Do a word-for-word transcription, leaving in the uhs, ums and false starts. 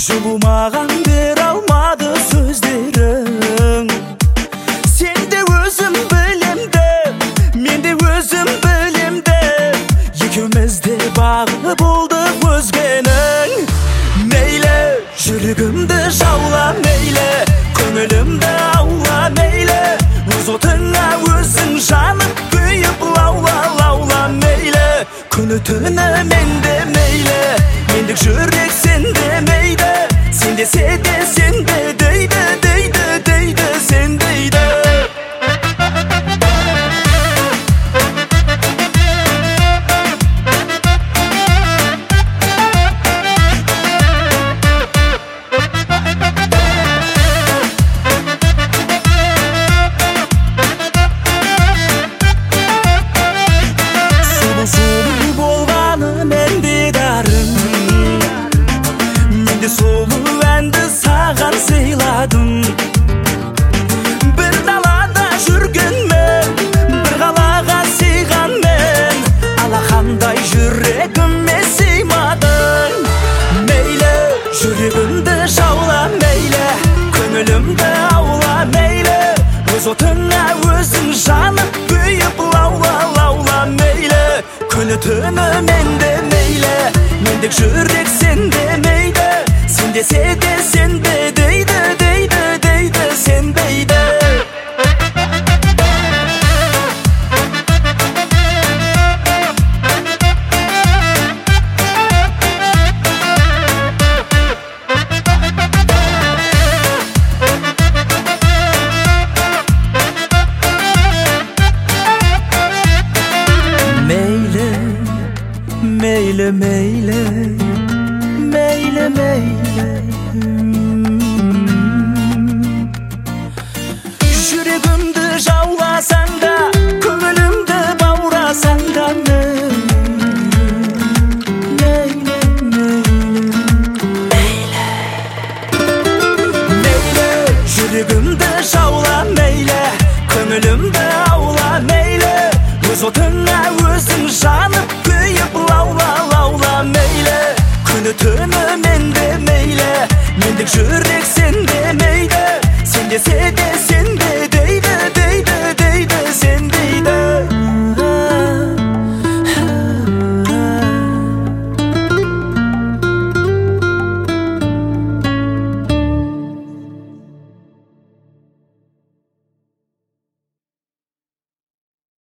Жылумаған бере алмады сөздерің. Сен де өзім білем деп, мен де өзім білем деп, екеуміз де бағып болдық өзгенің. Мейлі жүрегімді жаула, мейлі көңілімді аула, мейлі өз отыңа өзің жанып күйіп лаула, лаула, мейлі күні түні менде мейлі, мендік жүрек сенде мейді, сен десе де сенде дейді, дейді, дейді, сен дейді. Сұлу болғаны менде дарым, менде сұлу әнді саған сыйладым. Бір далада жүргенмен, бір қалаға сыйғанмен, алақандай жүрегіме сыймадың. Мейлі жүрегімді жаула, мейлі көңілімді аула, мейлі өз отыңа өзің жанып күйіп лаула, лаула, мейлі күні түні менде мейлі, мендік жүрек сенде мейді, сен десе де сенбе дейді, дейді, дейді, сенбейді. Meyle, meyle, meyle, meyle, Жүрегімді жауласаң да, көңілімді баурасаң да, мейлі, мейлі, мейлі, жүрегімді жаула, мейлі көңілімді аула, мейлі өз отыңа өзің жанып күйіп лаула, лаула, мейлі күні түні